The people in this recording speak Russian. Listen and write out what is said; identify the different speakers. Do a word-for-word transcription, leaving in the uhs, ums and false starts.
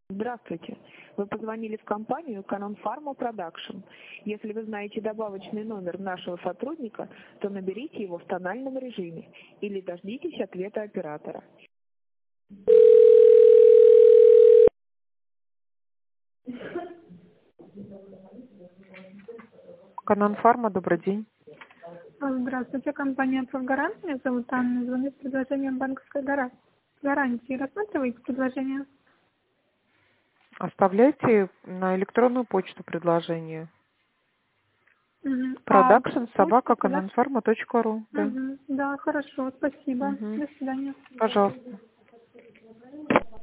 Speaker 1: Здравствуйте. Вы позвонили в компанию Canon Pharma Production. Если вы знаете добавочный номер нашего сотрудника, то наберите его в тональном режиме или дождитесь ответа оператора.
Speaker 2: Canon Pharma, добрый день.
Speaker 3: Здравствуйте, компания «Профгарант». Меня зовут Анна. Звоню с предложением банковской гара- гарантии. Рассматриваете предложение?
Speaker 2: Оставляйте на электронную почту предложение.
Speaker 3: Угу. А
Speaker 2: Production собака
Speaker 3: почту куда?
Speaker 2: канонфарма точка ру. Да.
Speaker 3: Угу. Да, хорошо, спасибо.
Speaker 2: Угу.
Speaker 3: До свидания.
Speaker 2: Пожалуйста.